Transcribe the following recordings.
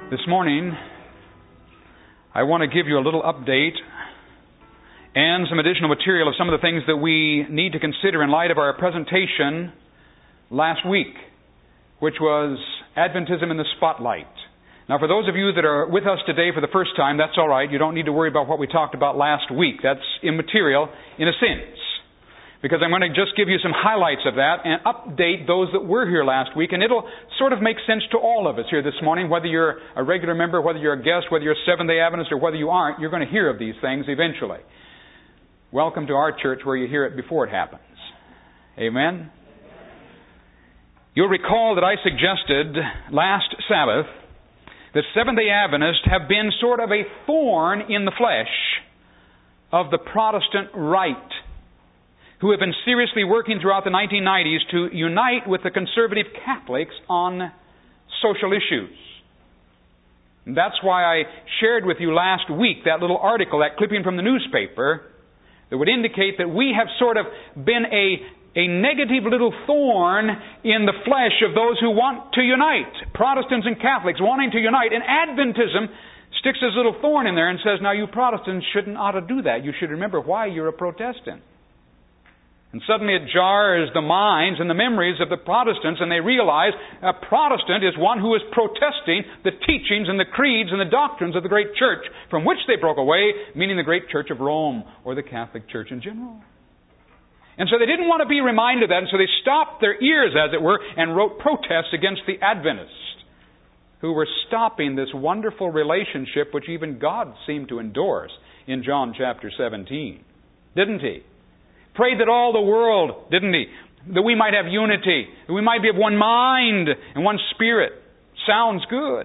This morning, I want to give you a little update and some additional material of some of the things that we need to consider in light of our presentation last week, which was Adventism in the Spotlight. Now, for those of you that are with us today for the first time, that's all right. You don't need to worry about what we talked about last week. That's immaterial in a sense, because I'm going to just give you some highlights of that and update those that were here last week, and it'll sort of make sense to all of us here this morning, whether you're a regular member, whether you're a guest, whether you're a Seventh-day Adventist, or whether you aren't. You're going to hear of these things eventually. Welcome to our church where you hear it before it happens. Amen? You'll recall that I suggested last Sabbath that Seventh-day Adventists have been sort of a thorn in the flesh of the Protestant right, who have been seriously working throughout the 1990s to unite with the conservative Catholics on social issues. And that's why I shared with you last week that little article, that clipping from the newspaper, that would indicate that we have sort of been a negative little thorn in the flesh of those who want to unite. Protestants and Catholics wanting to unite. And Adventism sticks this little thorn in there and says, now you Protestants ought to do that. You should remember why you're a Protestant. And suddenly it jars the minds and the memories of the Protestants, and they realize a Protestant is one who is protesting the teachings and the creeds and the doctrines of the great church from which they broke away, meaning the great Church of Rome or the Catholic Church in general. And so they didn't want to be reminded of that, and so they stopped their ears, as it were, and wrote protests against the Adventists, who were stopping this wonderful relationship which even God seemed to endorse in John chapter 17. Didn't He? Prayed that all the world, didn't He? That we might have unity, that we might be of one mind and one spirit. Sounds good.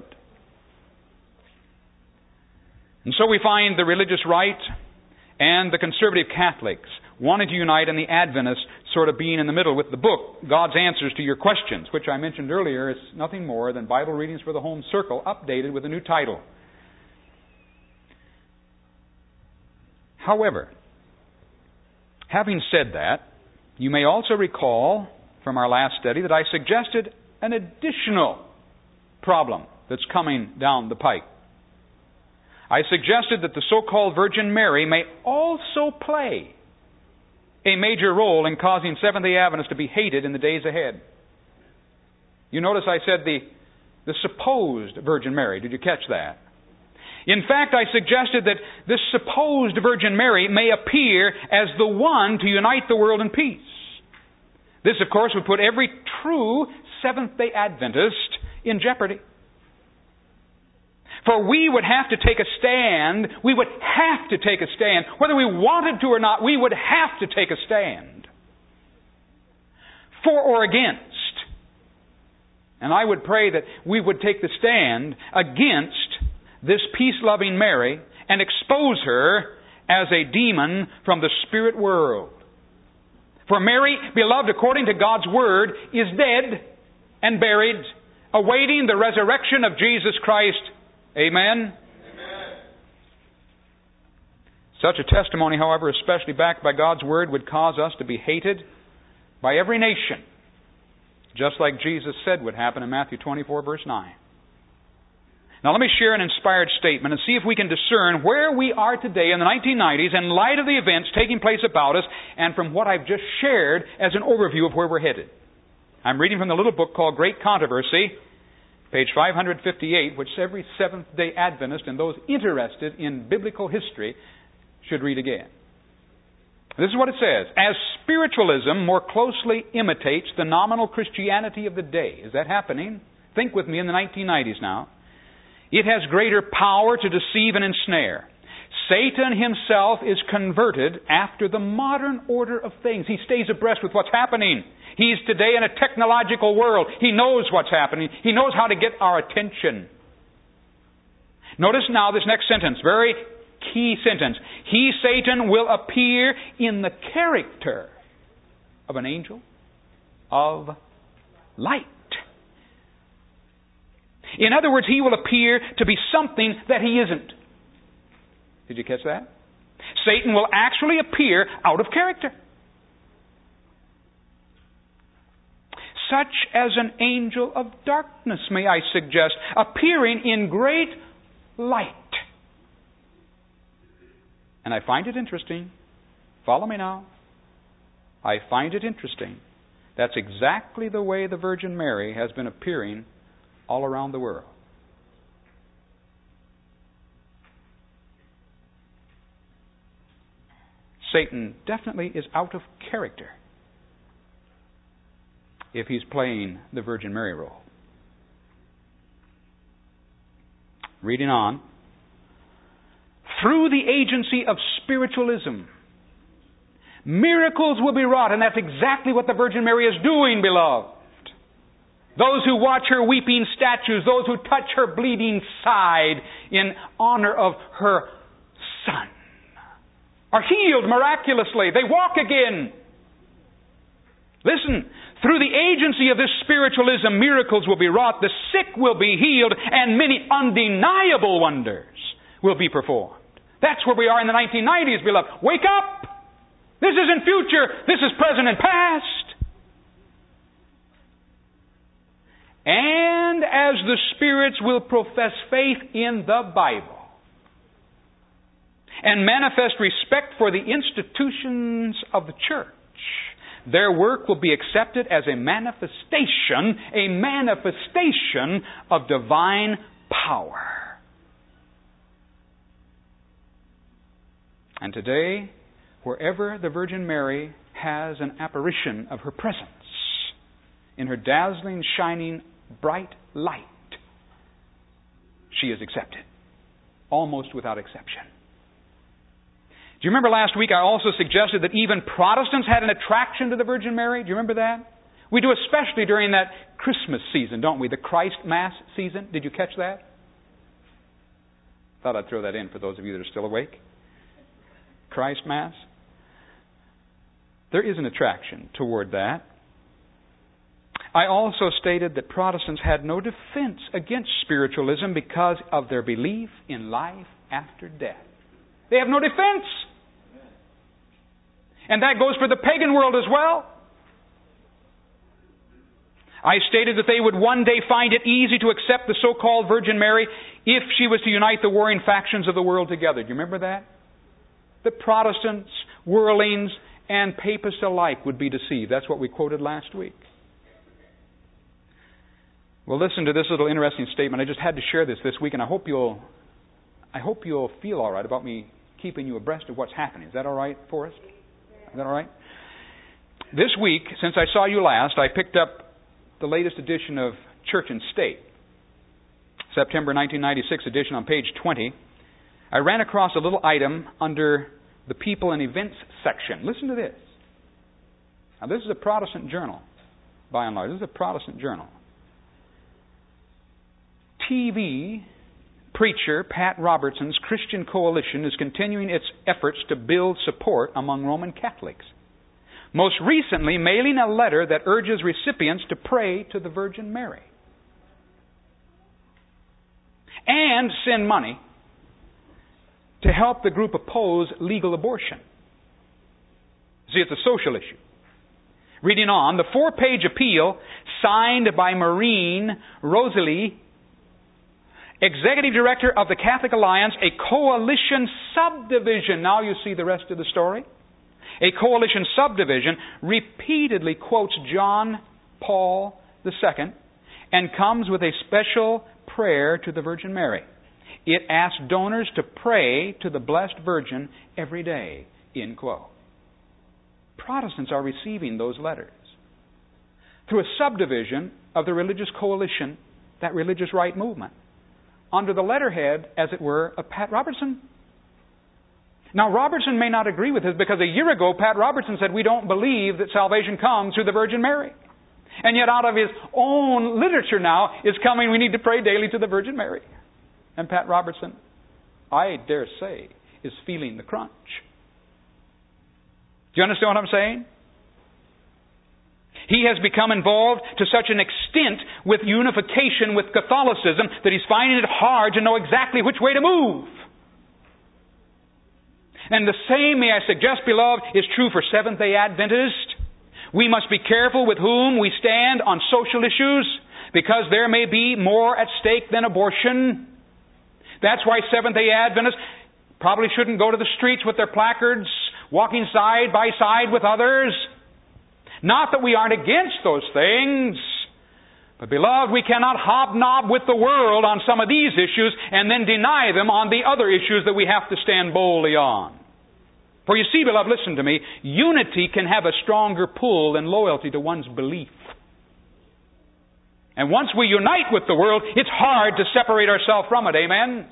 And so we find the religious right and the conservative Catholics wanting to unite, and the Adventists sort of being in the middle with the book, God's Answers to Your Questions, which I mentioned earlier is nothing more than Bible Readings for the Home Circle, updated with a new title. However, having said that, you may also recall from our last study that I suggested an additional problem that's coming down the pike. I suggested that the so-called Virgin Mary may also play a major role in causing Seventh-day Adventists to be hated in the days ahead. You notice I said the supposed Virgin Mary. Did you catch that? In fact, I suggested that this supposed Virgin Mary may appear as the one to unite the world in peace. This, of course, would put every true Seventh-day Adventist in jeopardy. For we would have to take a stand. We would have to take a stand. Whether we wanted to or not, we would have to take a stand. For or against. And I would pray that we would take the stand against this peace-loving Mary and expose her as a demon from the spirit world. For Mary, beloved according to God's Word, is dead and buried, awaiting the resurrection of Jesus Christ. Amen? Amen. Such a testimony, however, especially backed by God's Word, would cause us to be hated by every nation, just like Jesus said would happen in Matthew 24, verse 9. Now let me share an inspired statement and see if we can discern where we are today in the 1990s in light of the events taking place about us and from what I've just shared as an overview of where we're headed. I'm reading from the little book called Great Controversy, page 558, which every Seventh-day Adventist and those interested in biblical history should read again. This is what it says. As spiritualism more closely imitates the nominal Christianity of the day. Is that happening? Think with me in the 1990s now. It has greater power to deceive and ensnare. Satan himself is converted after the modern order of things. He stays abreast with what's happening. He's today in a technological world. He knows what's happening. He knows how to get our attention. Notice now this next sentence, very key sentence. He, Satan, will appear in the character of an angel of light. In other words, he will appear to be something that he isn't. Did you catch that? Satan will actually appear out of character. such as an angel of darkness, may I suggest, appearing in great light. And I find it interesting. Follow me now. I find it interesting. That's exactly the way the Virgin Mary has been appearing all around the world. Satan definitely is out of character if he's playing the Virgin Mary role. Reading on. Through the agency of spiritualism, miracles will be wrought, and that's exactly what the Virgin Mary is doing, beloved. Those who watch her weeping statues, those who touch her bleeding side in honor of her Son, are healed miraculously. They walk again. Listen, through the agency of this spiritualism, miracles will be wrought, the sick will be healed, and many undeniable wonders will be performed. That's where we are in the 1990s, beloved. Wake up! This isn't future. This is present and past. And as the spirits will profess faith in the Bible and manifest respect for the institutions of the church, their work will be accepted as a manifestation of divine power. And today, wherever the Virgin Mary has an apparition of her presence, in her dazzling, shining, bright light, she is accepted, almost without exception. Do you remember last week I also suggested that even Protestants had an attraction to the Virgin Mary? Do you remember that? We do, especially during that Christmas season, don't we? The Christ Mass season. Did you catch that? Thought I'd throw that in for those of you that are still awake. Christ Mass. There is an attraction toward that. I also stated that Protestants had no defense against spiritualism because of their belief in life after death. They have no defense. And that goes for the pagan world as well. I stated that they would one day find it easy to accept the so-called Virgin Mary if she was to unite the warring factions of the world together. Do you remember that? The Protestants, worldlings, and papists alike would be deceived. That's what we quoted last week. Well, listen to this little interesting statement. I just had to share this week, and I hope you'll feel all right about me keeping you abreast of what's happening. Is that all right, Forrest? Is that all right? This week, since I saw you last, I picked up the latest edition of Church and State, September 1996 edition on page 20. I ran across a little item under the People and Events section. Listen to this. Now, this is a Protestant journal, by and large. This is a Protestant journal. TV preacher Pat Robertson's Christian Coalition is continuing its efforts to build support among Roman Catholics. Most recently, mailing a letter that urges recipients to pray to the Virgin Mary and send money to help the group oppose legal abortion. See, it's a social issue. Reading on, the 4-page appeal signed by Maureen Rosalie, Executive Director of the Catholic Alliance, a coalition subdivision. Now you see the rest of the story. A coalition subdivision repeatedly quotes John Paul II and comes with a special prayer to the Virgin Mary. It asks donors to pray to the Blessed Virgin every day, end quote. Protestants are receiving those letters through a subdivision of the religious coalition, that religious right movement, under the letterhead, as it were, of Pat Robertson. Now, Robertson may not agree with this because a year ago, Pat Robertson said, we don't believe that salvation comes through the Virgin Mary. And yet out of his own literature now is coming, we need to pray daily to the Virgin Mary. And Pat Robertson, I dare say, is feeling the crunch. Do you understand what I'm saying? He has become involved to such an extent with unification with Catholicism that he's finding it hard to know exactly which way to move. And the same, may I suggest, beloved, is true for Seventh-day Adventists. We must be careful with whom we stand on social issues, because there may be more at stake than abortion. That's why Seventh-day Adventists probably shouldn't go to the streets with their placards, walking side by side with others. Not that we aren't against those things, but beloved, we cannot hobnob with the world on some of these issues and then deny them on the other issues that we have to stand boldly on. For you see, beloved, listen to me, unity can have a stronger pull than loyalty to one's belief. And once we unite with the world, it's hard to separate ourselves from it. Amen?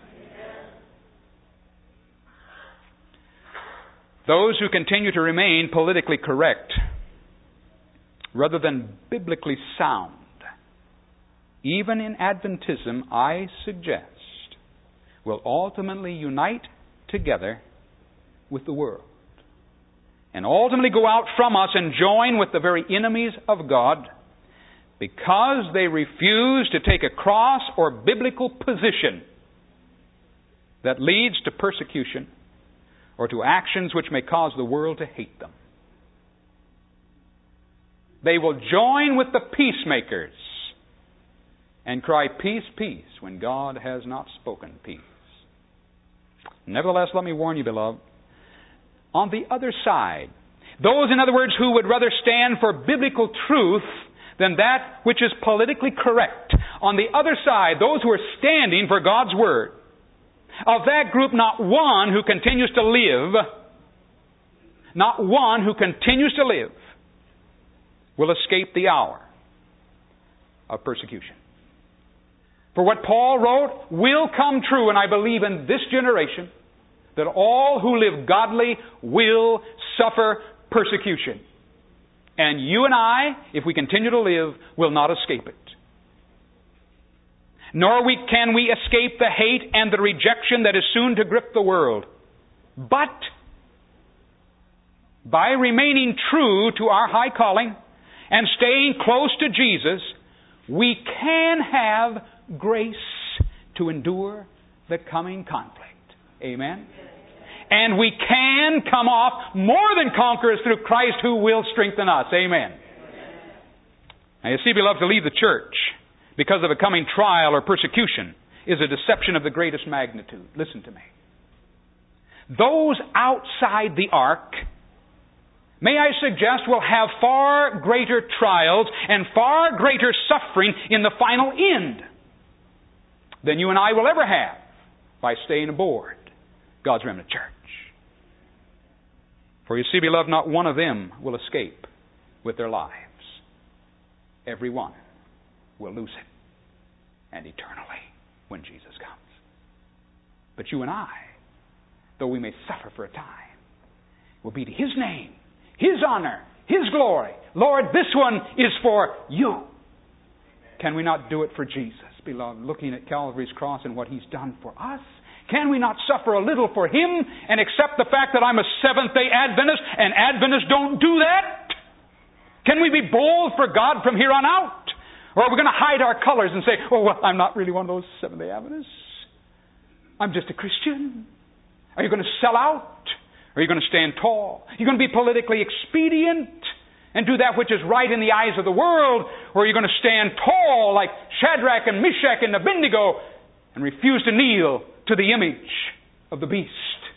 Those who continue to remain politically correct rather than biblically sound, even in Adventism, I suggest, will ultimately unite together with the world and ultimately go out from us and join with the very enemies of God, because they refuse to take a cross or biblical position that leads to persecution or to actions which may cause the world to hate them. They will join with the peacemakers and cry, peace, peace, when God has not spoken peace. Nevertheless, let me warn you, beloved, on the other side, those, in other words, who would rather stand for biblical truth than that which is politically correct, on the other side, those who are standing for God's Word, of that group, not one who continues to live, will escape the hour of persecution. For what Paul wrote will come true, and I believe in this generation that all who live godly will suffer persecution. And you and I, if we continue to live, will not escape it. Nor can we escape the hate and the rejection that is soon to grip the world. But by remaining true to our high calling and staying close to Jesus, we can have grace to endure the coming conflict. Amen? And we can come off more than conquerors through Christ who will strengthen us. Amen. Now you see, beloved, to leave the church because of a coming trial or persecution is a deception of the greatest magnitude. Listen to me. Those outside the ark, may I suggest, will have far greater trials and far greater suffering in the final end than you and I will ever have by staying aboard God's remnant church. For you see, beloved, not one of them will escape with their lives. Every one will lose it, and eternally, when Jesus comes. But you and I, though we may suffer for a time, will be to His name, His honor, His glory. Lord, this one is for you. Can we not do it for Jesus, beloved, looking at Calvary's cross and what He's done for us? Can we not suffer a little for Him and accept the fact that I'm a Seventh-day Adventist and Adventists don't do that? Can we be bold for God from here on out? Or are we going to hide our colors and say, oh, well, I'm not really one of those Seventh-day Adventists. I'm just a Christian. Are you going to sell out? Or are you going to stand tall? Are you going to be politically expedient and do that which is right in the eyes of the world? Or are you going to stand tall like Shadrach and Meshach and Abednego and refuse to kneel to the image of the beast?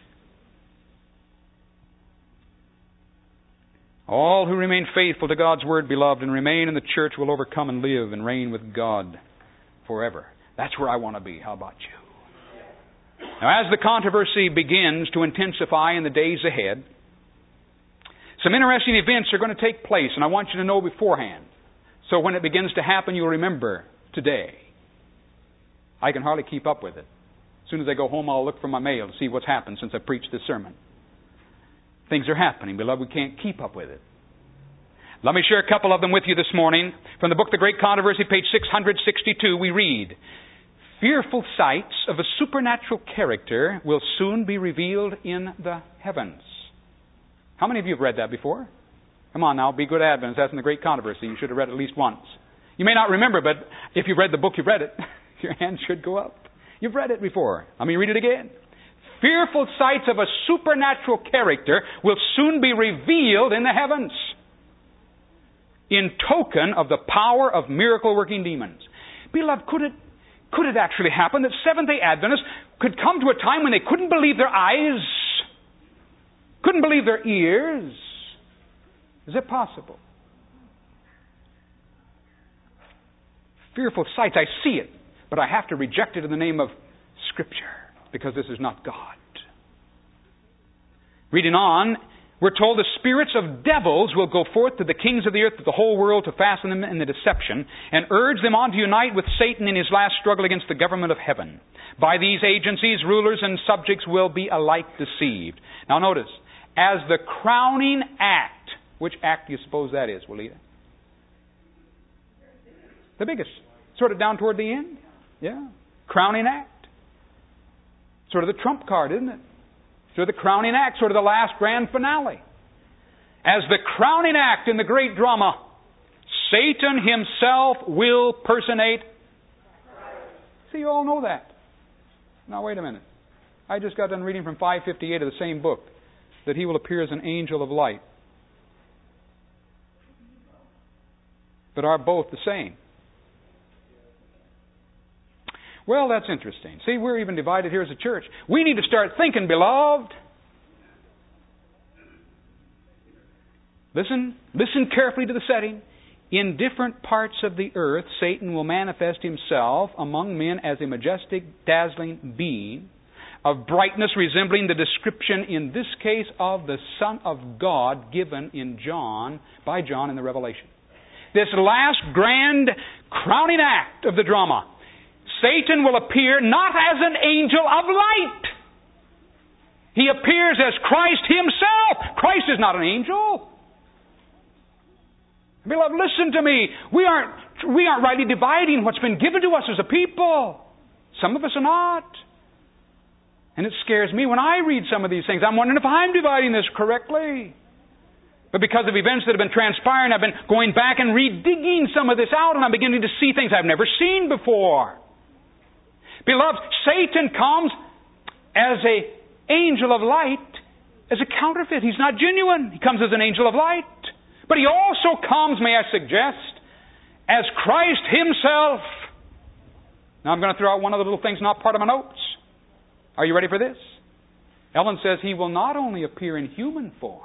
All who remain faithful to God's Word, beloved, and remain in the church will overcome and live and reign with God forever. That's where I want to be. How about you? Now, as the controversy begins to intensify in the days ahead, some interesting events are going to take place, and I want you to know beforehand. So when it begins to happen, you'll remember today. I can hardly keep up with it. As soon as I go home, I'll look for my mail to see what's happened since I preached this sermon. Things are happening, beloved. We can't keep up with it. Let me share a couple of them with you this morning. From the book The Great Controversy, page 662, we read, fearful sights of a supernatural character will soon be revealed in the heavens. How many of you have read that before? Come on now, be good Adventists. That's in The Great Controversy. You should have read it at least once. You may not remember, but if you've read the book, you've read it. Your hand should go up. You've read it before. Let me read it again. Fearful sights of a supernatural character will soon be revealed in the heavens. in token of the power of miracle-working demons. Beloved, could it actually happen that Seventh-day Adventists could come to a time when they couldn't believe their eyes, couldn't believe their ears? Is it possible? Fearful sights. I see it, but I have to reject it in the name of Scripture, because this is not God. Reading on, we're told the spirits of devils will go forth to the kings of the earth, to the whole world, to fasten them in the deception, and urge them on to unite with Satan in his last struggle against the government of heaven. By these agencies, rulers and subjects will be alike deceived. Now notice, as the crowning act, which act do you suppose that is, Walida? The biggest. Sort of down toward the end. Yeah. Crowning act. Sort of the trump card, isn't it? Sort of the crowning act, sort of the last grand finale. As the crowning act in the great drama, Satan himself will personate. See, you all know that. Now, wait a minute. I just got done reading from 558 of the same book that he will appear as an angel of light. But are both the same? Well, that's interesting. See, we're even divided here as a church. We need to start thinking, beloved. Listen carefully to the setting. In different parts of the earth, Satan will manifest himself among men as a majestic, dazzling being of brightness resembling the description, in this case, of the Son of God given by John in the Revelation. This last grand crowning act of the drama, Satan will appear not as an angel of light. He appears as Christ himself. Christ is not an angel. Beloved, listen to me. We aren't rightly dividing what's been given to us as a people. Some of us are not. And it scares me when I read some of these things. I'm wondering if I'm dividing this correctly. But because of events that have been transpiring, I've been going back and redigging some of this out, and I'm beginning to see things I've never seen before. Beloved, Satan comes as an angel of light, as a counterfeit. He's not genuine. He comes as an angel of light. But he also comes, may I suggest, as Christ himself. Now I'm going to throw out one of the little things not part of my notes. Are you ready for this? Ellen says he will not only appear in human form,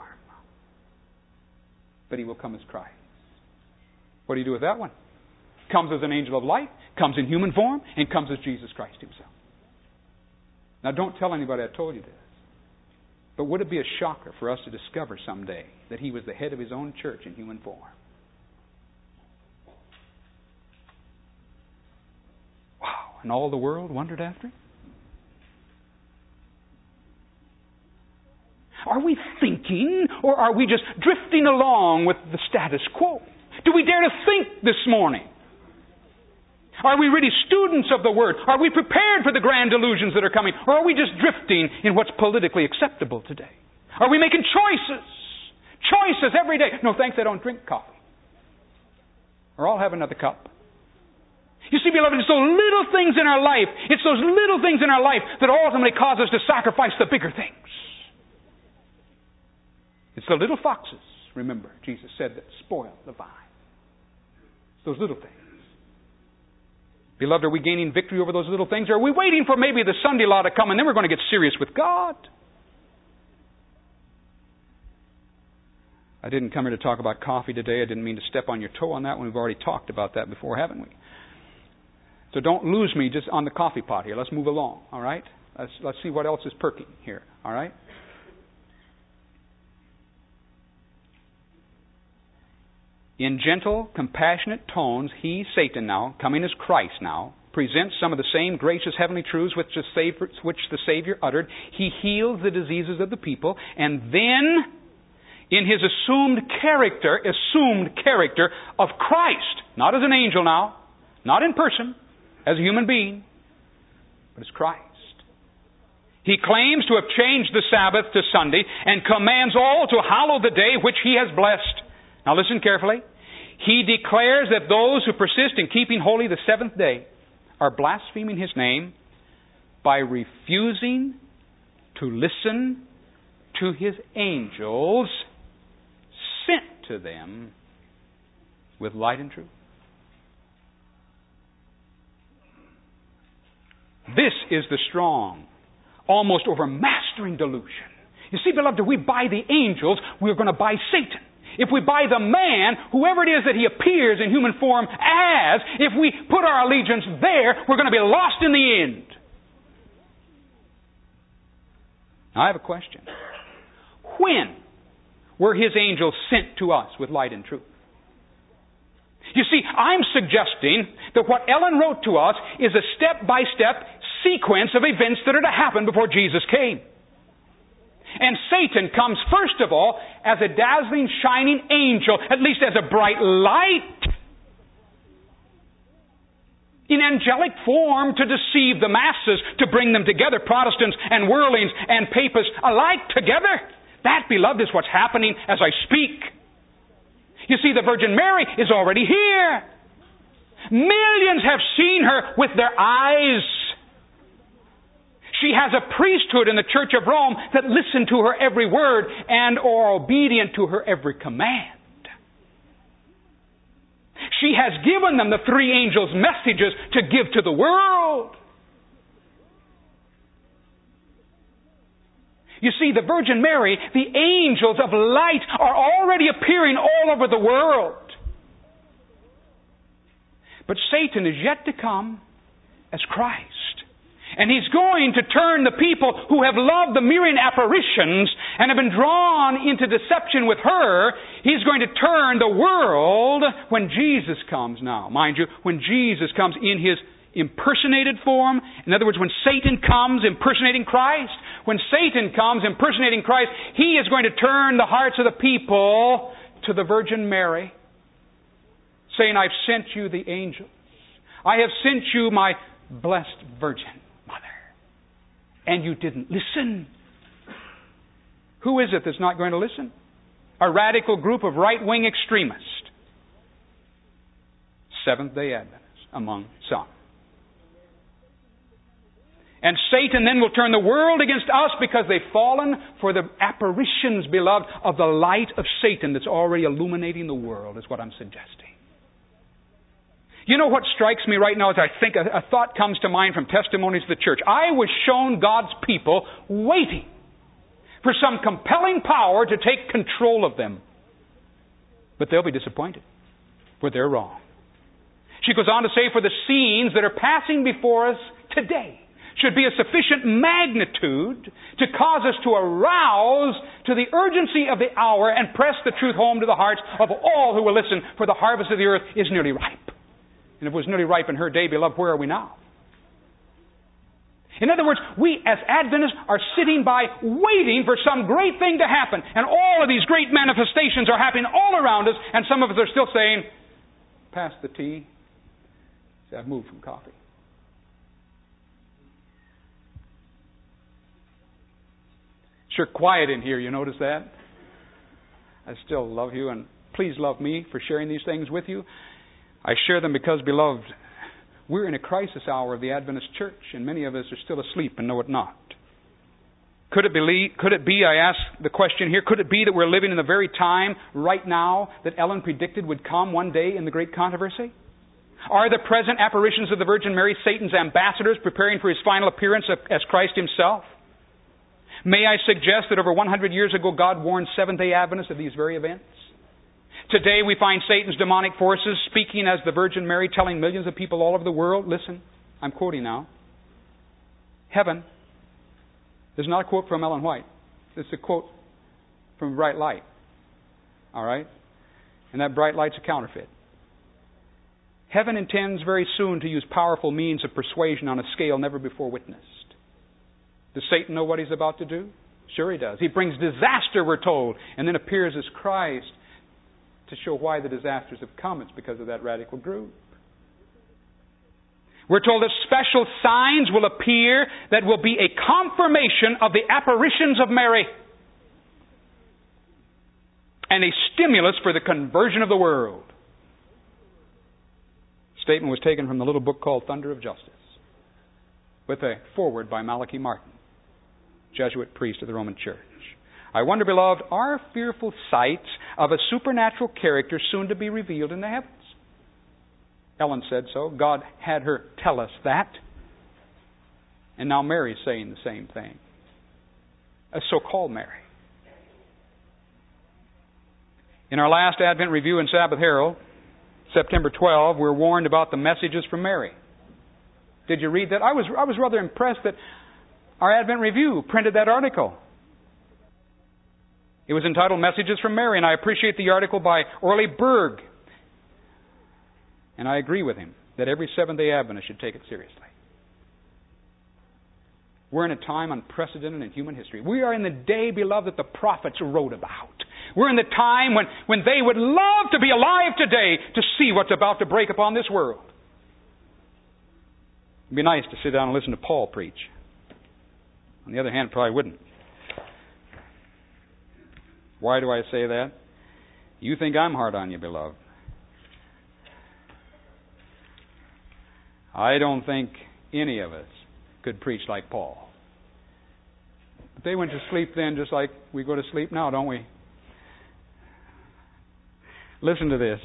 but he will come as Christ. What do you do with that one? Comes as an angel of light, comes in human form, and comes as Jesus Christ himself. Now don't tell anybody I told you this. But would it be a shocker for us to discover someday that he was the head of his own church in human form? Wow. And all the world wondered after him? Are we thinking, or are we just drifting along with the status quo? Do we dare to think this morning? Are we really students of the Word? Are we prepared for the grand delusions that are coming? Or are we just drifting in what's politically acceptable today? Are we making choices? Choices every day. No, thanks, I don't drink coffee. Or I'll have another cup. You see, beloved, it's those little things in our life. It's those little things in our life that ultimately cause us to sacrifice the bigger things. It's the little foxes, remember, Jesus said, that spoil the vine. It's those little things. Beloved, are we gaining victory over those little things? Or are we waiting for maybe the Sunday law to come and then we're going to get serious with God? I didn't come here to talk about coffee today. I didn't mean to step on your toe on that one. We've already talked about that before, haven't we? So don't lose me just on the coffee pot here. Let's move along, all right? Let's see what else is perking here, all right? In gentle, compassionate tones, he, Satan now, coming as Christ now, presents some of the same gracious heavenly truths which the Savior uttered. He heals the diseases of the people, and then, in his assumed character of Christ, not as an angel now, not in person, as a human being, but as Christ. He claims to have changed the Sabbath to Sunday and commands all to hallow the day which he has blessed. Now listen carefully. He declares that those who persist in keeping holy the seventh day are blaspheming his name by refusing to listen to his angels sent to them with light and truth. This is the strong, almost overmastering delusion. You see, beloved, if we buy the angels, we're going to buy Satan. If we buy the man, whoever it is that he appears in human form as, if we put our allegiance there, we're going to be lost in the end. Now, I have a question. When were his angels sent to us with light and truth? You see, I'm suggesting that what Ellen wrote to us is a step-by-step sequence of events that are to happen before Jesus came. And Satan comes, first of all, as a dazzling, shining angel, at least as a bright light, in angelic form to deceive the masses, to bring them together, Protestants and worldlings and papists alike together. That, beloved, is what's happening as I speak. You see, the Virgin Mary is already here. Millions have seen her with their eyes. She has a priesthood in the Church of Rome that listen to her every word and are obedient to her every command. She has given them the three angels' messages to give to the world. You see, the Virgin Mary, the angels of light, are already appearing all over the world. But Satan is yet to come as Christ. And he's going to turn the people who have loved the Marian apparitions and have been drawn into deception with her, he's going to turn the world when Jesus comes now. Mind you, when Jesus comes in his impersonated form, in other words, when Satan comes impersonating Christ, when Satan comes impersonating Christ, he is going to turn the hearts of the people to the Virgin Mary, saying, I've sent you the angels. I have sent you my blessed Virgin Mother. And you didn't listen. Who is it that's not going to listen? A radical group of right-wing extremists. Seventh-day Adventists among some. And Satan then will turn the world against us because they've fallen for the apparitions, beloved, of the light of Satan that's already illuminating the world, is what I'm suggesting. You know what strikes me right now as I think a thought comes to mind from testimonies of the church. I was shown God's people waiting for some compelling power to take control of them. But they'll be disappointed, for they're wrong. She goes on to say, for the scenes that are passing before us today should be of sufficient magnitude to cause us to arouse to the urgency of the hour and press the truth home to the hearts of all who will listen, for the harvest of the earth is nearly ripe. And if it was nearly ripe in her day, beloved, where are we now? In other words, we as Adventists are sitting by waiting for some great thing to happen. And all of these great manifestations are happening all around us, and some of us are still saying, pass the tea. See, I've moved from coffee. Sure quiet in here, you notice that? I still love you, and please love me for sharing these things with you. I share them because, beloved, we're in a crisis hour of the Adventist church, and many of us are still asleep and know it not. Could it be, I ask the question here, could it be that we're living in the very time right now that Ellen predicted would come one day in the great controversy? Are the present apparitions of the Virgin Mary Satan's ambassadors preparing for his final appearance as Christ himself? May I suggest that over 100 years ago God warned Seventh-day Adventists of these very events? Today we find Satan's demonic forces speaking as the Virgin Mary, telling millions of people all over the world, listen, I'm quoting now, heaven, this is not a quote from Ellen White, this is a quote from Bright Light, all right? And that bright light's a counterfeit. Heaven intends very soon to use powerful means of persuasion on a scale never before witnessed. Does Satan know what he's about to do? Sure he does. He brings disaster, we're told, and then appears as Christ to show why the disasters have come. It's because of that radical group. We're told that special signs will appear that will be a confirmation of the apparitions of Mary and a stimulus for the conversion of the world. The statement was taken from the little book called Thunder of Justice, with a foreword by Malachi Martin, Jesuit priest of the Roman Church. I wonder, beloved, are fearful sights of a supernatural character soon to be revealed in the heavens? Ellen said so. God had her tell us that. And now Mary's saying the same thing. A so-called Mary. In our last Advent Review and Sabbath Herald, September 12, we're warned about the messages from Mary. Did you read that? I was rather impressed that our Advent Review printed that article. It was entitled Messages from Mary, and I appreciate the article by Orley Berg. And I agree with him that every Seventh-day Adventist should take it seriously. We're in a time unprecedented in human history. We are in the day, beloved, that the prophets wrote about. We're in the time when they would love to be alive today to see what's about to break upon this world. It'd be nice to sit down and listen to Paul preach. On the other hand, probably wouldn't. Why do I say that? You think I'm hard on you, beloved. I don't think any of us could preach like Paul. But they went to sleep then just like we go to sleep now, don't we? Listen to this.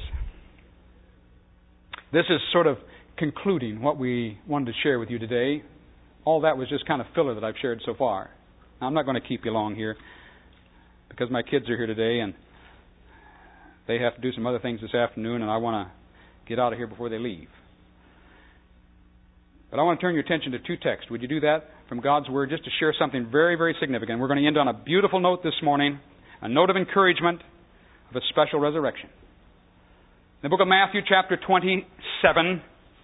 This is sort of concluding what we wanted to share with you today. All that was just kind of filler that I've shared so far. Now, I'm not going to keep you long here because my kids are here today and they have to do some other things this afternoon, and I want to get out of here before they leave. But I want to turn your attention to two texts. Would you do that from God's Word just to share something very, very significant? We're going to end on a beautiful note this morning, a note of encouragement of a special resurrection. In the book of Matthew, chapter 27,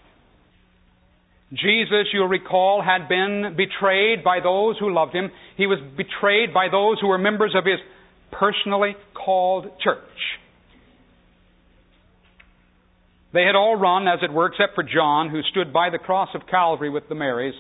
Jesus, you'll recall, had been betrayed by those who loved Him. He was betrayed by those who were members of His personally called church. They had all run, as it were, except for John, who stood by the cross of Calvary with the Marys.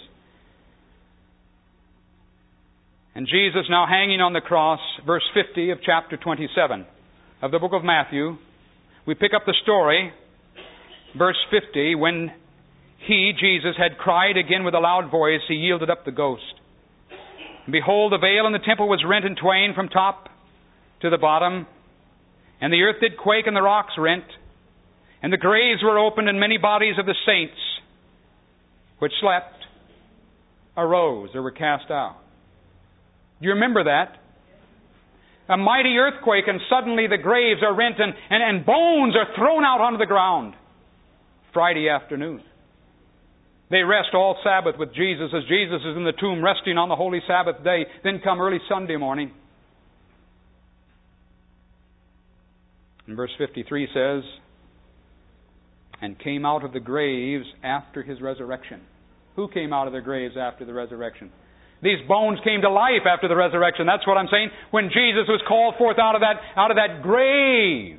And Jesus now hanging on the cross, verse 50 of chapter 27 of the book of Matthew. We pick up the story, verse 50, when He, Jesus, had cried again with a loud voice, He yielded up the ghost. And behold, the veil in the temple was rent in twain from top to the bottom, and the earth did quake and the rocks rent. And the graves were opened, and many bodies of the saints which slept arose or were cast out. Do you remember that? A mighty earthquake, and suddenly the graves are rent, and bones are thrown out onto the ground. Friday afternoon. They rest all Sabbath with Jesus as Jesus is in the tomb resting on the holy Sabbath day. Then come early Sunday morning. And verse 53 says, and came out of the graves after His resurrection. Who came out of their graves after the resurrection? These bones came to life after the resurrection. That's what I'm saying. When Jesus was called forth out of that grave,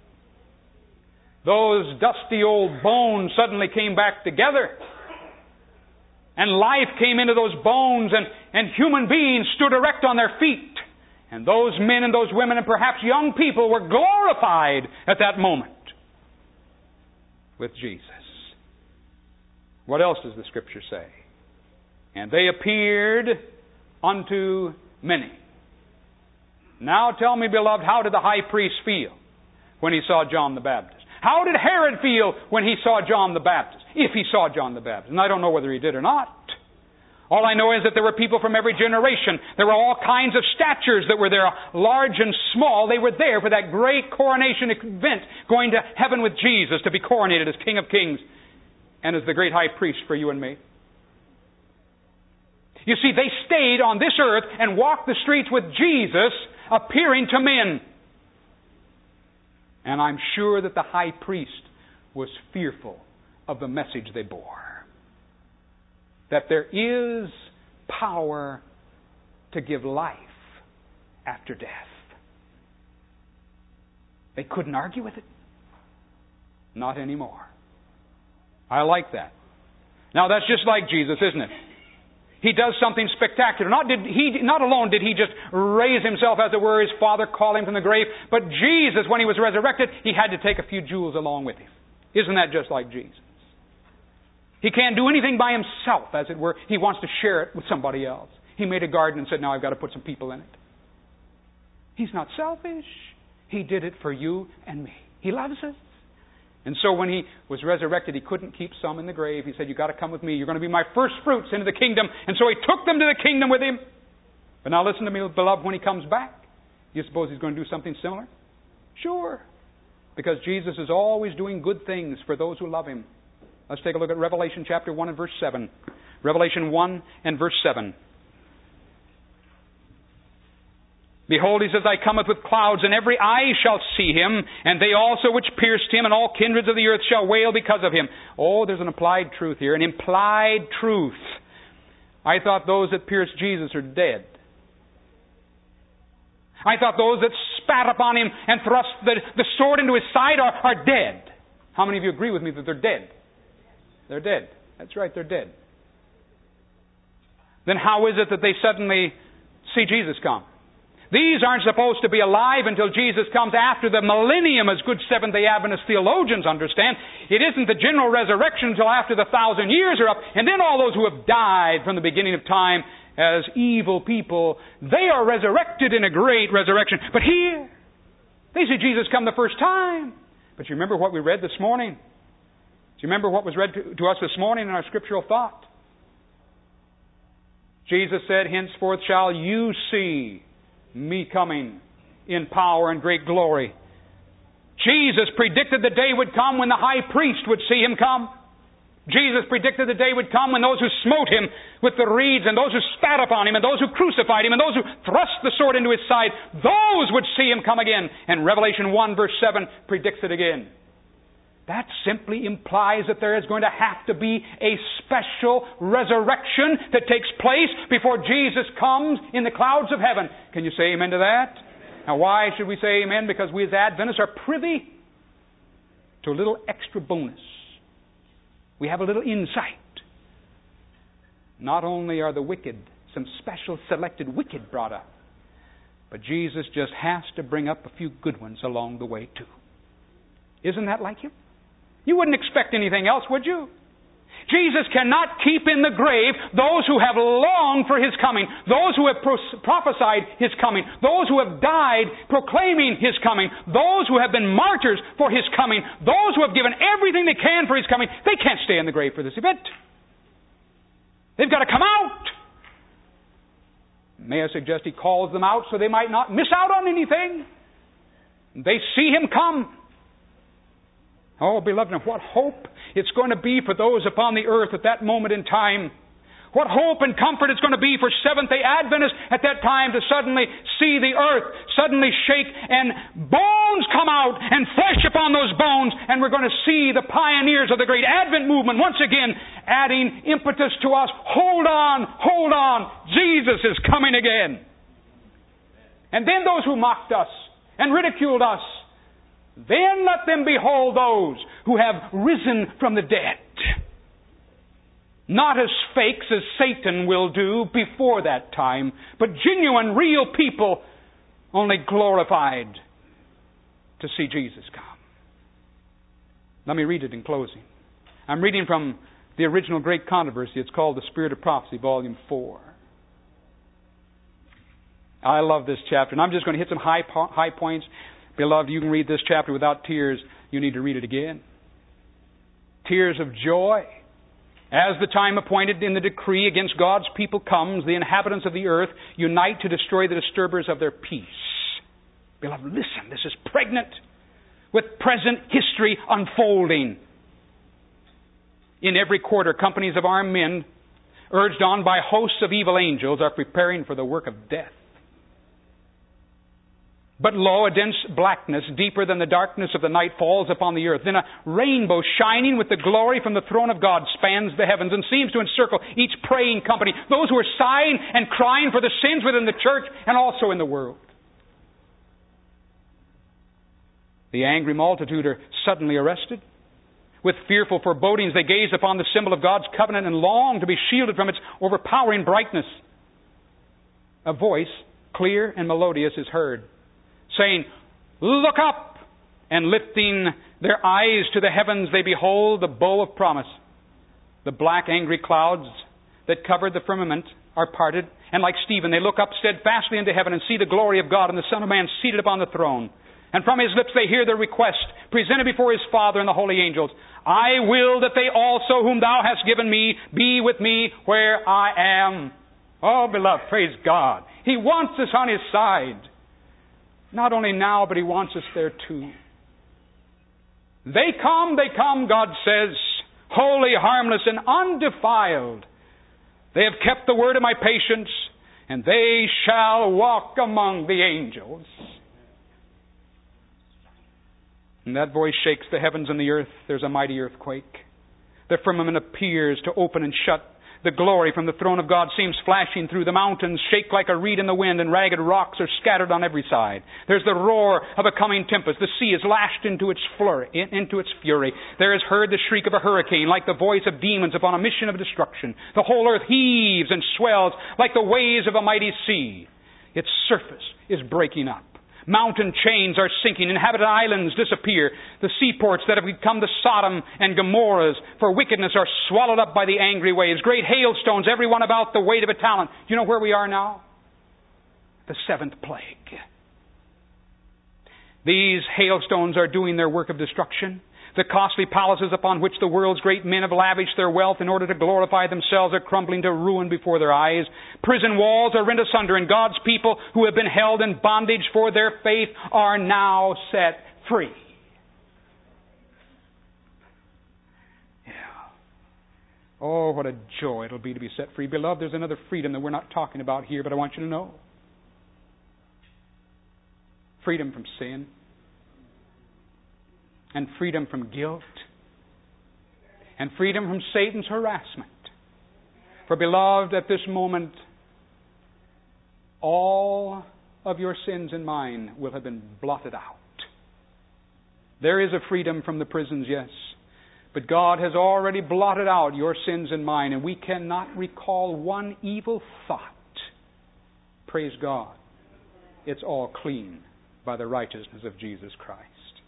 those dusty old bones suddenly came back together. And life came into those bones, and human beings stood erect on their feet. And those men and those women and perhaps young people were glorified at that moment with Jesus. What else does the Scripture say? And they appeared unto many. Now tell me, beloved, how did the high priest feel when he saw John the Baptist? How did Herod feel when he saw John the Baptist? If he saw John the Baptist. And I don't know whether he did or not. All I know is that there were people from every generation. There were all kinds of statures that were there, large and small. They were there for that great coronation event, going to heaven with Jesus to be coronated as King of Kings and as the great high priest for you and me. You see, they stayed on this earth and walked the streets with Jesus, appearing to men. And I'm sure that the high priest was fearful of the message they bore. That there is power to give life after death. They couldn't argue with it. Not anymore. I like that. Now that's just like Jesus, isn't it? He does something spectacular. Not alone did He just raise Himself, as it were, His Father called Him from the grave, but Jesus, when He was resurrected, He had to take a few jewels along with Him. Isn't that just like Jesus? He can't do anything by Himself, as it were. He wants to share it with somebody else. He made a garden and said, now I've got to put some people in it. He's not selfish. He did it for you and me. He loves us. And so when He was resurrected, He couldn't keep some in the grave. He said, you've got to come with me. You're going to be my first fruits into the kingdom. And so He took them to the kingdom with Him. But now listen to me, beloved, when He comes back, you suppose He's going to do something similar? Sure. Because Jesus is always doing good things for those who love Him. Let's take a look at Revelation chapter 1 and verse 7. Revelation 1 and verse 7. Behold, He says, I cometh with clouds, and every eye shall see Him, and they also which pierced Him, and all kindreds of the earth shall wail because of Him. Oh, there's an applied truth here, an implied truth. I thought those that pierced Jesus are dead. I thought those that spat upon Him and thrust the sword into His side are dead. How many of you agree with me that they're dead? They're dead. That's right, they're dead. Then how is it that they suddenly see Jesus come? These aren't supposed to be alive until Jesus comes after the millennium, as good Seventh-day Adventist theologians understand. It isn't the general resurrection until after the 1,000 years are up. And then all those who have died from the beginning of time as evil people, they are resurrected in a great resurrection. But here, they see Jesus come the first time. But you remember what we read this morning? Do you remember what was read to us this morning in our scriptural thought? Jesus said, henceforth shall you see me coming in power and great glory. Jesus predicted the day would come when the high priest would see Him come. Jesus predicted the day would come when those who smote Him with the reeds, and those who spat upon Him, and those who crucified Him, and those who thrust the sword into His side, those would see Him come again. And Revelation 1 verse 7 predicts it again. That simply implies that there is going to have to be a special resurrection that takes place before Jesus comes in the clouds of heaven. Can you say amen to that? Amen. Now why should we say amen? Because we as Adventists are privy to a little extra bonus. We have a little insight. Not only are the wicked, some special selected wicked brought up, but Jesus just has to bring up a few good ones along the way too. Isn't that like Him? You wouldn't expect anything else, would you? Jesus cannot keep in the grave those who have longed for His coming, those who have prophesied His coming, those who have died proclaiming His coming, those who have been martyrs for His coming, those who have given everything they can for His coming. They can't stay in the grave for this event. They've got to come out. May I suggest He calls them out so they might not miss out on anything. They see Him come. Oh, beloved, and what hope it's going to be for those upon the earth at that moment in time. What hope and comfort it's going to be for Seventh-day Adventists at that time to suddenly see the earth suddenly shake and bones come out and flesh upon those bones, and we're going to see the pioneers of the great Advent movement once again adding impetus to us. Hold on, Jesus is coming again. And then those who mocked us and ridiculed us, then let them behold those who have risen from the dead. Not as fakes as Satan will do before that time, but genuine, real people, only glorified to see Jesus come. Let me read it in closing. I'm reading from the original Great Controversy. It's called The Spirit of Prophecy, Volume 4. I love this chapter, and I'm just going to hit some high points. Beloved, you can read this chapter without tears. You need to read it again. Tears of joy. As the time appointed in the decree against God's people comes, the inhabitants of the earth unite to destroy the disturbers of their peace. Beloved, listen, this is pregnant with present history unfolding. In every quarter, companies of armed men, urged on by hosts of evil angels, are preparing for the work of death. But lo, a dense blackness, deeper than the darkness of the night, falls upon the earth. Then a rainbow shining with the glory from the throne of God spans the heavens and seems to encircle each praying company, those who are sighing and crying for the sins within the church and also in the world. The angry multitude are suddenly arrested. With fearful forebodings, they gaze upon the symbol of God's covenant and long to be shielded from its overpowering brightness. A voice, clear and melodious, is heard, saying, "Look up!" And lifting their eyes to the heavens, they behold the bow of promise. The black, angry clouds that covered the firmament are parted, and like Stephen, they look up steadfastly into heaven and see the glory of God and the Son of Man seated upon the throne. And from His lips they hear their request, presented before His Father and the holy angels. I will that they also, whom Thou hast given me, be with me where I am. Oh, beloved, praise God. He wants us on His side. Not only now, but He wants us there too. They come, God says, holy, harmless, and undefiled. They have kept the word of my patience, and they shall walk among the angels. And that voice shakes the heavens and the earth. There's a mighty earthquake. The firmament appears to open and shut. The glory from the throne of God seems flashing through. The mountains shake like a reed in the wind, and ragged rocks are scattered on every side. There's the roar of a coming tempest. The sea is lashed into its fury. There is heard the shriek of a hurricane, like the voice of demons upon a mission of destruction. The whole earth heaves and swells like the waves of a mighty sea. Its surface is breaking up. Mountain chains are sinking. Inhabited islands disappear. The seaports that have become the Sodom and Gomorrahs for wickedness are swallowed up by the angry waves. Great hailstones, every one about the weight of a talent. Do you know where we are now? The seventh plague. These hailstones are doing their work of destruction. The costly palaces upon which the world's great men have lavished their wealth in order to glorify themselves are crumbling to ruin before their eyes. Prison walls are rent asunder, and God's people who have been held in bondage for their faith are now set free. Yeah. Oh, what a joy it'll be to be set free. Beloved, there's another freedom that we're not talking about here, but I want you to know. Freedom from sin. And freedom from guilt. And freedom from Satan's harassment. For beloved, at this moment, all of your sins and mine will have been blotted out. There is a freedom from the prisons, yes. But God has already blotted out your sins and mine, and we cannot recall one evil thought. Praise God. It's all clean by the righteousness of Jesus Christ.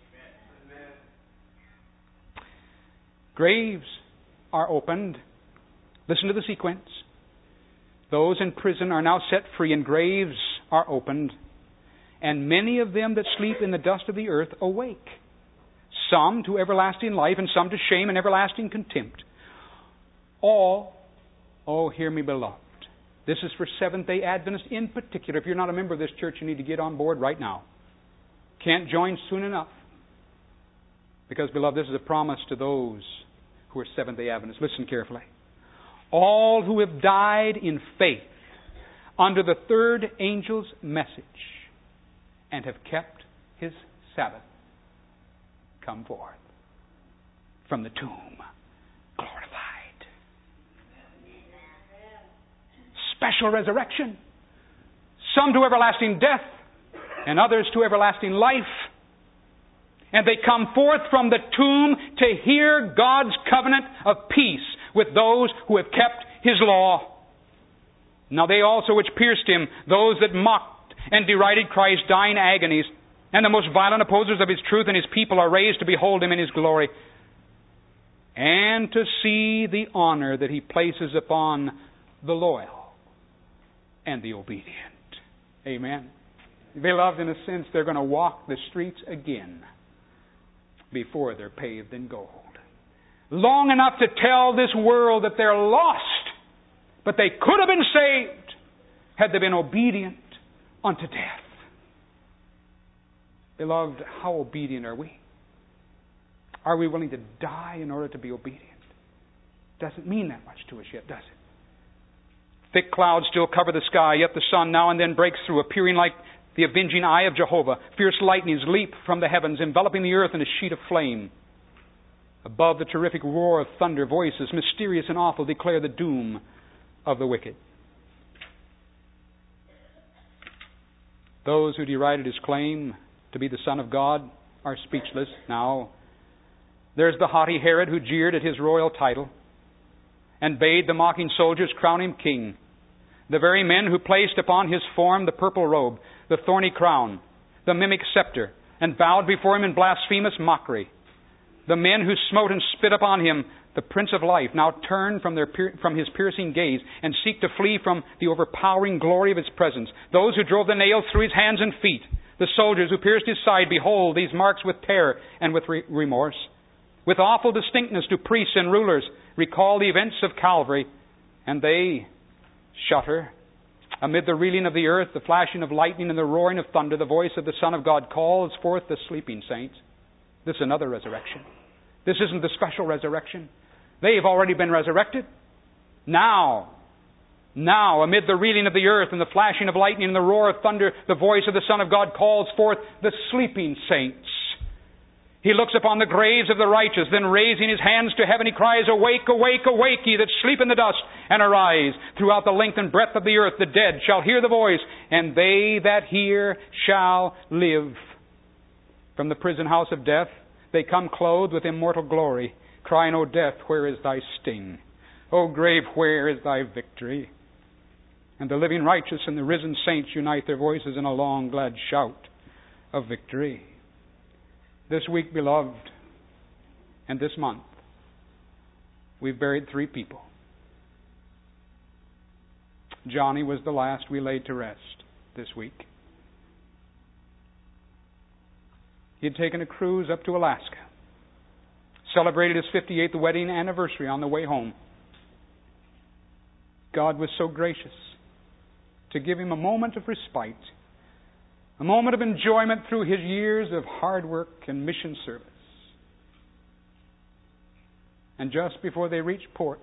Graves are opened. Listen to the sequence. Those in prison are now set free, and graves are opened. And many of them that sleep in the dust of the earth awake. Some to everlasting life, and some to shame and everlasting contempt. All, oh, hear me, beloved. This is for Seventh-day Adventists in particular. If you're not a member of this church, you need to get on board right now. Can't join soon enough. Because, beloved, this is a promise to those who are Seventh-day Adventists. Listen carefully. All who have died in faith under the third angel's message and have kept his Sabbath come forth from the tomb glorified. Special resurrection. Some to everlasting death and others to everlasting life. And they come forth from the tomb to hear God's covenant of peace with those who have kept His law. Now they also which pierced Him, those that mocked and derided Christ's dying agonies, and the most violent opposers of His truth and His people are raised to behold Him in His glory, and to see the honor that He places upon the loyal and the obedient. Amen. Beloved, in a sense, they're going to walk the streets again before they're paved in gold. Long enough to tell this world that they're lost, but they could have been saved had they been obedient unto death. Beloved, how obedient are we? Are we willing to die in order to be obedient? Doesn't mean that much to us yet, does it? Thick clouds still cover the sky, yet the sun now and then breaks through, appearing like the avenging eye of Jehovah. Fierce lightnings leap from the heavens, enveloping the earth in a sheet of flame. Above the terrific roar of thunder, voices, mysterious and awful, declare the doom of the wicked. Those who derided His claim to be the Son of God are speechless now. There's the haughty Herod who jeered at His royal title and bade the mocking soldiers crown Him king. The very men who placed upon His form the purple robe, the thorny crown, the mimic scepter, and bowed before Him in blasphemous mockery. The men who smote and spit upon Him the Prince of Life, now turn from his piercing gaze and seek to flee from the overpowering glory of His presence. Those who drove the nails through His hands and feet, the soldiers who pierced His side, behold these marks with terror and with remorse. With awful distinctness do priests and rulers recall the events of Calvary, and they shudder. Amid the reeling of the earth, the flashing of lightning, and the roaring of thunder, the voice of the Son of God calls forth the sleeping saints. This is another resurrection. This isn't the special resurrection. They've already been resurrected. Now, amid the reeling of the earth and the flashing of lightning and the roar of thunder, the voice of the Son of God calls forth the sleeping saints. He looks upon the graves of the righteous, then raising His hands to heaven, He cries, Awake, awake, awake, ye that sleep in the dust, and arise. Throughout the length and breadth of the earth the dead shall hear the voice, and they that hear shall live. From the prison house of death they come clothed with immortal glory, crying, O death, where is thy sting? O grave, where is thy victory? And the living righteous and the risen saints unite their voices in a long, glad shout of victory. This week, beloved, and this month, we've buried 3 people. Johnny was the last we laid to rest this week. He had taken a cruise up to Alaska, celebrated his 58th wedding anniversary on the way home. God was so gracious to give him a moment of respite, a moment of enjoyment through his years of hard work and mission service. And just before they reached port,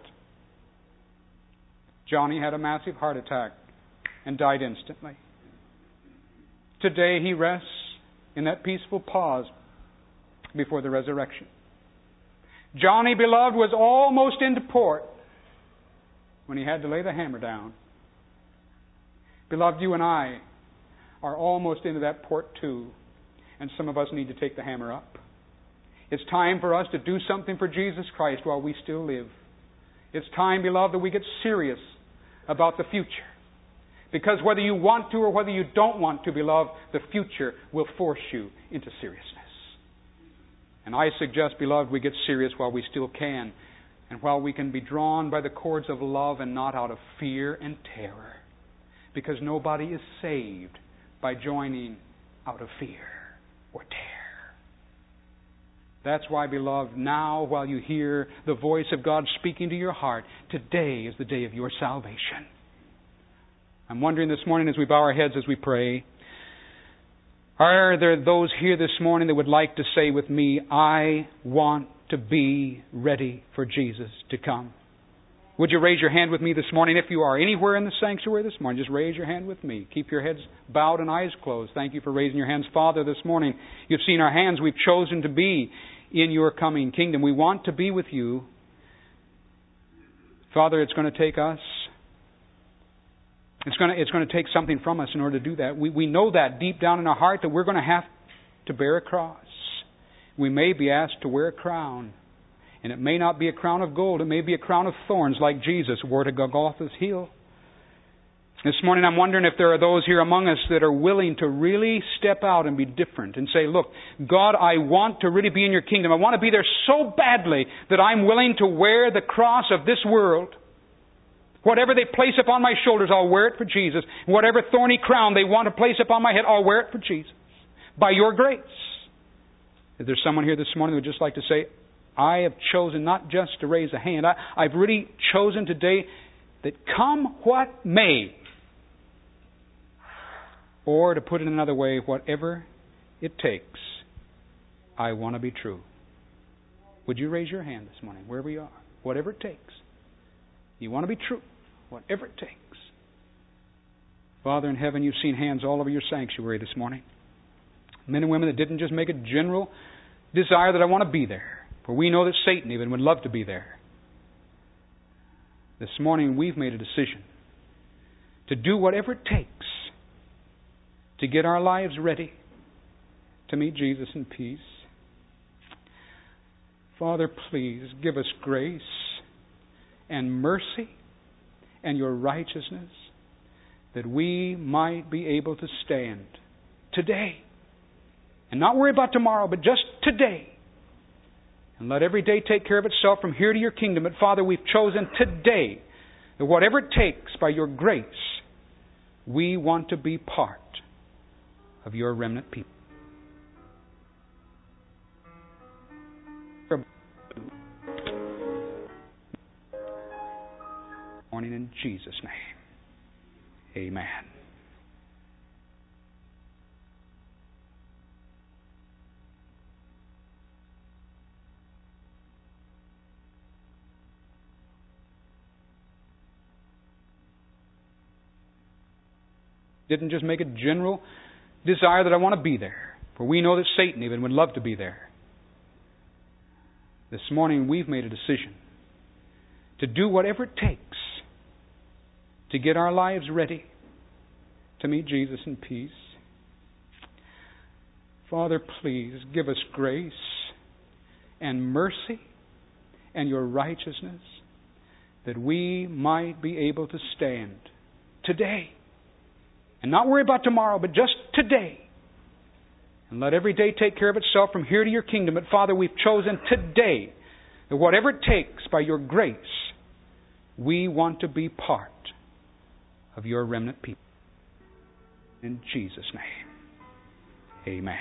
Johnny had a massive heart attack and died instantly. Today he rests in that peaceful pause before the resurrection. Johnny, beloved, was almost into port when he had to lay the hammer down. Beloved, you and I are almost into that port too, and some of us need to take the hammer up. It's time for us to do something for Jesus Christ while we still live. It's time, beloved, that we get serious about the future. Because whether you want to or whether you don't want to, beloved, the future will force you into seriousness. And I suggest, beloved, we get serious while we still can, and while we can be drawn by the cords of love and not out of fear and terror. Because nobody is saved by joining out of fear or terror. That's why, beloved, now while you hear the voice of God speaking to your heart, today is the day of your salvation. I'm wondering this morning as we bow our heads as we pray, are there those here this morning that would like to say with me, I want to be ready for Jesus to come? Would you raise your hand with me this morning? If you are anywhere in the sanctuary this morning, just raise your hand with me. Keep your heads bowed and eyes closed. Thank you for raising your hands. Father, this morning, you've seen our hands. We've chosen to be in your coming kingdom. We want to be with you. Father, it's going to take us. It's going to take something from us in order to do that. We know that deep down in our heart that we're going to have to bear a cross. We may be asked to wear a crown. And it may not be a crown of gold. It may be a crown of thorns like Jesus wore to Golgotha's heel. This morning I'm wondering if there are those here among us that are willing to really step out and be different and say, look, God, I want to really be in your kingdom. I want to be there so badly that I'm willing to wear the cross of this world. Whatever they place upon my shoulders, I'll wear it for Jesus. Whatever thorny crown they want to place upon my head, I'll wear it for Jesus. By your grace. Is there someone here this morning who would just like to say, I have chosen not just to raise a hand. I've really chosen today that come what may. Or to put it another way, whatever it takes, I want to be true. Would you raise your hand this morning, wherever you are? Whatever it takes. You want to be true, whatever it takes. Father in heaven, you've seen hands all over your sanctuary this morning. Men and women that didn't just make a general desire that I want to be there. For we know that Satan even would love to be there. This morning we've made a decision to do whatever it takes to get our lives ready to meet Jesus in peace. Father, please give us grace and mercy and your righteousness that we might be able to stand today and not worry about tomorrow, but just today And let every day take care of itself from here to your kingdom. But Father, we've chosen today that whatever it takes by your grace, we want to be part of your remnant people. Morning in Jesus' name. Amen. Didn't just make a general desire that I want to be there. For we know that Satan even would love to be there. This morning we've made a decision to do whatever it takes to get our lives ready to meet Jesus in peace. Father, please give us grace and mercy and your righteousness that we might be able to stand today and not worry about tomorrow, but just today. And let every day take care of itself from here to your kingdom. But Father, we've chosen today that whatever it takes by your grace, we want to be part of your remnant people. In Jesus' name, amen.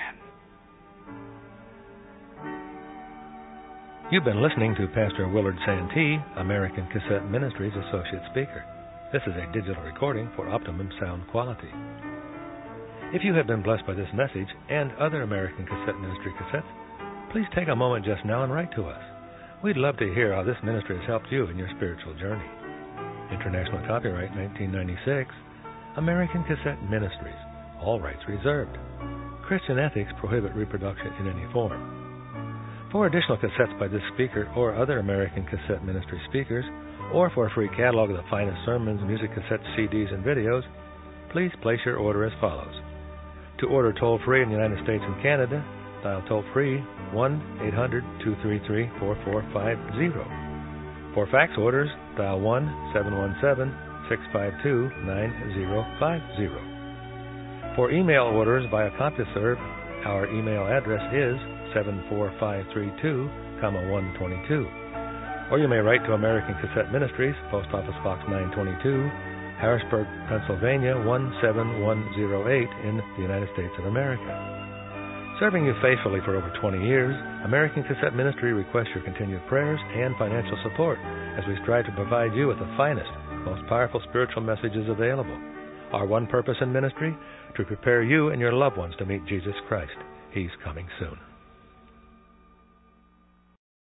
You've been listening to Pastor Willard Santee, American Cassette Ministries Associate Speaker. This is a digital recording for optimum sound quality. If you have been blessed by this message and other American Cassette Ministry cassettes, please take a moment just now and write to us. We'd love to hear how this ministry has helped you in your spiritual journey. International copyright 1996, American Cassette Ministries, all rights reserved. Christian ethics prohibit reproduction in any form. For additional cassettes by this speaker or other American Cassette Ministry speakers, or for a free catalog of the finest sermons, music cassettes, CDs, and videos, please place your order as follows. To order toll-free in the United States and Canada, dial toll-free 1-800-233-4450. For fax orders, dial 1-717-652-9050. For email orders via CompuServe, our email address is 74532, 122. Or you may write to American Cassette Ministries, Post Office Box 922, Harrisburg, Pennsylvania 17108 in the United States of America. Serving you faithfully for over 20 years, American Cassette Ministry requests your continued prayers and financial support as we strive to provide you with the finest, most powerful spiritual messages available. Our one purpose in ministry, to prepare you and your loved ones to meet Jesus Christ. He's coming soon.